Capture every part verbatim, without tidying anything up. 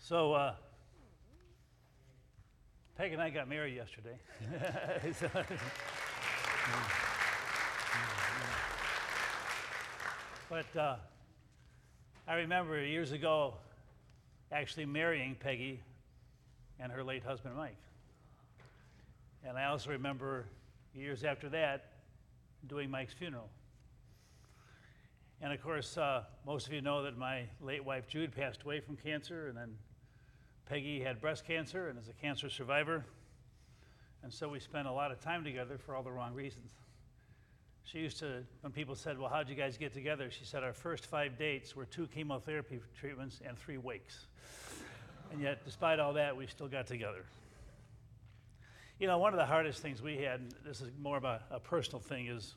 So, uh, Peg and I got married yesterday. So, but uh, I remember years ago actually marrying Peggy and her late husband, Mike. And I also remember years after that doing Mike's funeral. And of course, uh, most of you know that my late wife, Jude, passed away from cancer, and then Peggy had breast cancer and is a cancer survivor. And so we spent a lot of time together for all the wrong reasons. She used to, when people said, well, how'd you guys get together? She said our first five dates were two chemotherapy treatments and three wakes. And yet, despite all that, we still got together. You know, one of the hardest things we had, and this is more of a, a personal thing, is,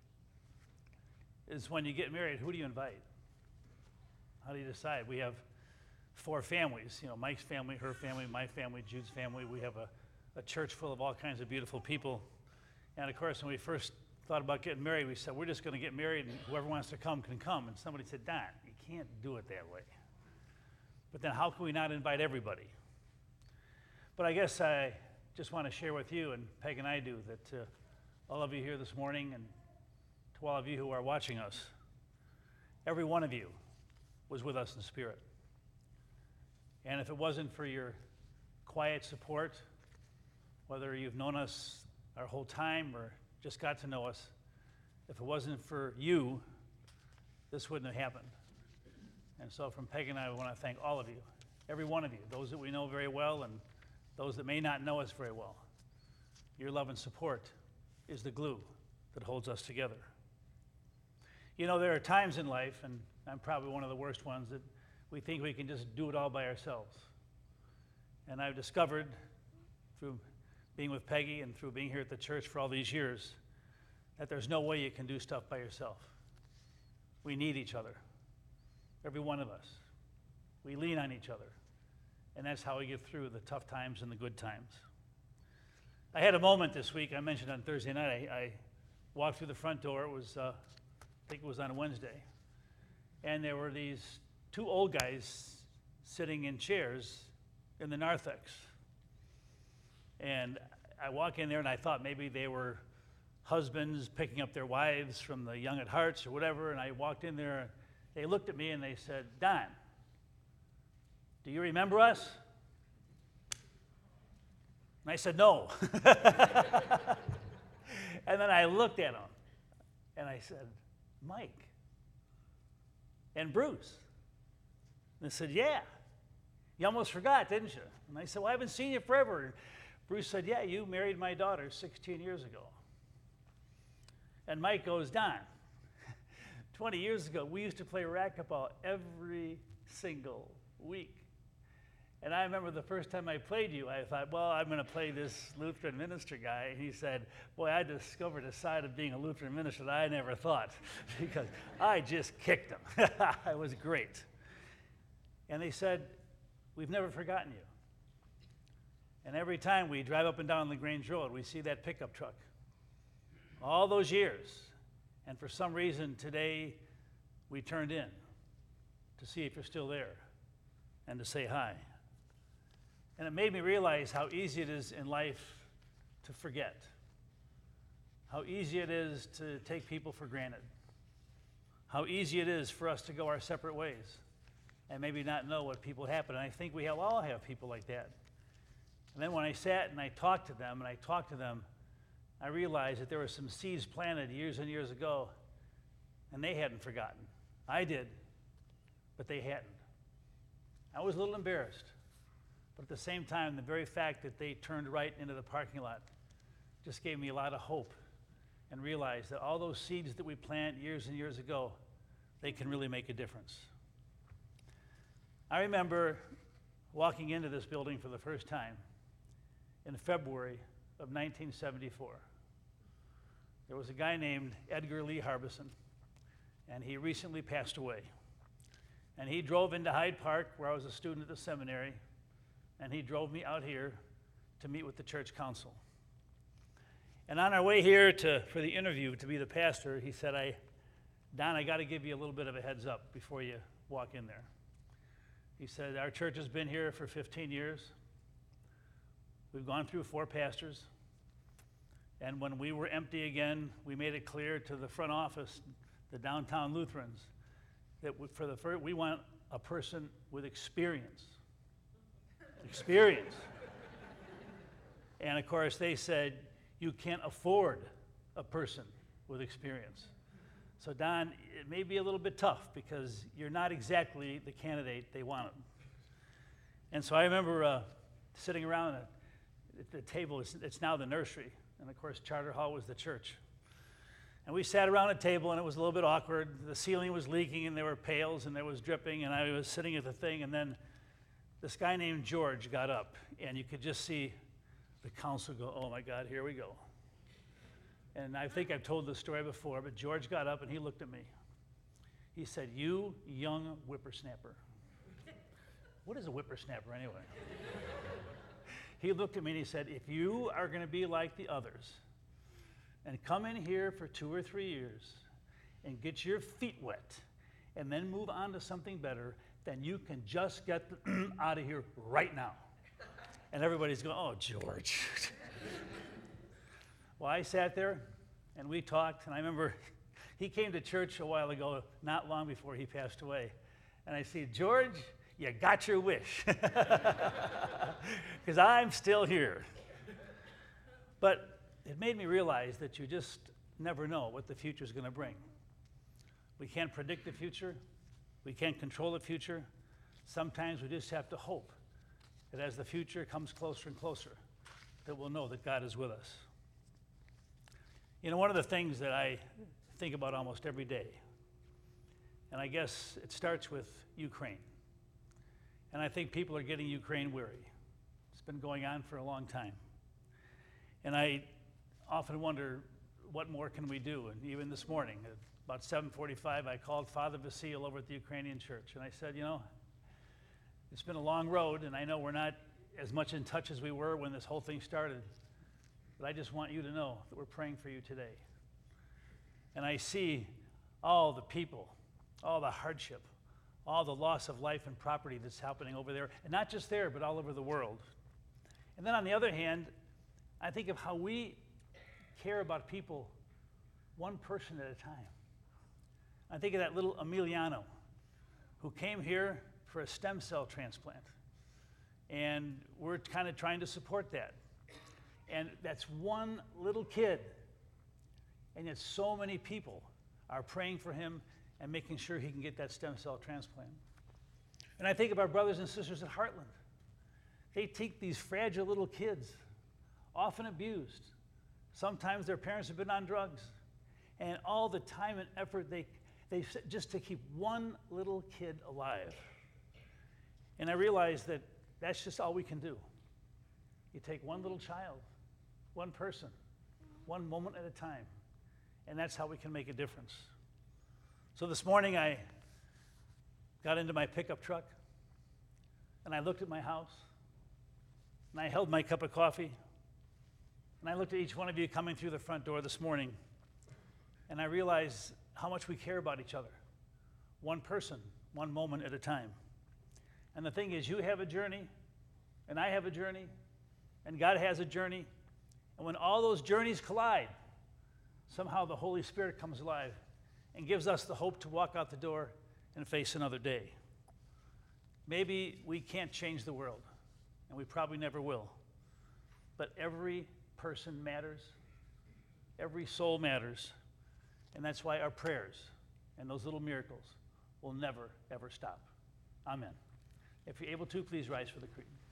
is when you get married, who do you invite? How do you decide? We have four families, you know, Mike's family, her family, my family, Jude's family. We have a, a church full of all kinds of beautiful people. And of course, when we first thought about getting married, we said, we're just going to get married and whoever wants to come can come. And somebody said, Don, you can't do it that way. But then how can we not invite everybody? But I guess I just want to share with you, and Peg and I do, that uh, all of you here this morning, and to all of you who are watching us, every one of you was with us in spirit. And if it wasn't for your quiet support, whether you've known us our whole time or just got to know us, if it wasn't for you, this wouldn't have happened. And so from Peg and I, we want to thank all of you, every one of you, those that we know very well and those that may not know us very well. Your love and support is the glue that holds us together. You know, there are times in life, and I'm probably one of the worst ones, that we think we can just do it all by ourselves. And I've discovered through being with Peggy and through being here at the church for all these years that there's no way you can do stuff by yourself. We need each other, every one of us. We lean on each other, and that's how we get through the tough times and the good times. I had a moment this week, I mentioned on Thursday night, I, I walked through the front door, it was, uh, I think it was on a Wednesday, and there were these two old guys sitting in chairs in the narthex. And I walk in there and I thought maybe they were husbands picking up their wives from the Young at Hearts or whatever, and I walked in there, and they looked at me and they said, Don, do you remember us? And I said, no. And then I looked at them and I said, Mike and Bruce. And they said, yeah. You almost forgot, didn't you? And I said, well, I haven't seen you forever. And Bruce said, yeah, you married my daughter sixteen years ago. And Mike goes, Don, twenty years ago, we used to play racquetball every single week. And I remember the first time I played you, I thought, well, I'm going to play this Lutheran minister guy. And he said, boy, I discovered a side of being a Lutheran minister that I never thought, because I just kicked him. It was great. And they said, we've never forgotten you. And every time we drive up and down the Grange Road, we see that pickup truck. All those years. And for some reason today, we turned in to see if you're still there and to say hi. And it made me realize how easy it is in life to forget. How easy it is to take people for granted. How easy it is for us to go our separate ways and maybe not know what people happen. And I think we have, all have people like that. And then when I sat and I talked to them, and I talked to them, I realized that there were some seeds planted years and years ago, and they hadn't forgotten. I did, but they hadn't. I was a little embarrassed, but at the same time, the very fact that they turned right into the parking lot just gave me a lot of hope, and realized that all those seeds that we plant years and years ago, they can really make a difference. I remember walking into this building for the first time in February of nineteen seventy-four. There was a guy named Edgar Lee Harbison, and he recently passed away. And he drove into Hyde Park, where I was a student at the seminary, and he drove me out here to meet with the church council. And on our way here to, for the interview to be the pastor, he said, I, Don, I got to give you a little bit of a heads up before you walk in there. He said, our church has been here for fifteen years. We've gone through four pastors. And when we were empty again, we made it clear to the front office, the downtown Lutherans, that we, for the first, we want a person with experience. Experience. And of course, they said, you can't afford a person with experience. So Don, it may be a little bit tough because you're not exactly the candidate they wanted. And so I remember uh, sitting around at the table. It's, it's now the nursery. And of course, Charter Hall was the church. And we sat around a table, and it was a little bit awkward. The ceiling was leaking, and there were pails, and there was dripping, and I was sitting at the thing, and then this guy named George got up, and you could just see the council go, oh my God, here we go. And I think I've told this story before, but George got up, and he looked at me. He said, you young whippersnapper. What is a whippersnapper anyway? He looked at me and he said, if you are going to be like the others and come in here for two or three years and get your feet wet and then move on to something better, then you can just get out of here right now. And everybody's going, oh, George. Well, I sat there and we talked, and I remember he came to church a while ago, not long before he passed away. And I said, George, you got your wish, because I'm still here. But it made me realize that you just never know what the future is going to bring. We can't predict the future. We can't control the future. Sometimes we just have to hope that as the future comes closer and closer, that we'll know that God is with us. You know, one of the things that I think about almost every day, and I guess it starts with Ukraine. And I think people are getting Ukraine weary. It's been going on for a long time. And I often wonder, what more can we do? And even this morning, at about seven forty-five, I called Father Vasile over at the Ukrainian church. And I said, you know, it's been a long road, and I know we're not as much in touch as we were when this whole thing started. But I just want you to know that we're praying for you today. And I see all the people, all the hardship, all the loss of life and property that's happening over there, and not just there, but all over the world. And then on the other hand, I think of how we care about people one person at a time. I think of that little Emiliano who came here for a stem cell transplant, and we're kind of trying to support that. And that's one little kid, and yet so many people are praying for him and making sure he can get that stem cell transplant. And I think of our brothers and sisters at Heartland. They take these fragile little kids, often abused. Sometimes their parents have been on drugs. And all the time and effort they, they just to keep one little kid alive. And I realize that that's just all we can do. You take one little child, one person, one moment at a time, and that's how we can make a difference. So this morning I got into my pickup truck, and I looked at my house, and I held my cup of coffee, and I looked at each one of you coming through the front door this morning, and I realized how much we care about each other, one person, one moment at a time. And the thing is, you have a journey, and I have a journey, and God has a journey, and when all those journeys collide, somehow the Holy Spirit comes alive and gives us the hope to walk out the door and face another day. Maybe we can't change the world, and we probably never will, but every person matters, every soul matters, and that's why our prayers and those little miracles will never, ever stop. Amen. If you're able to, please rise for the creed.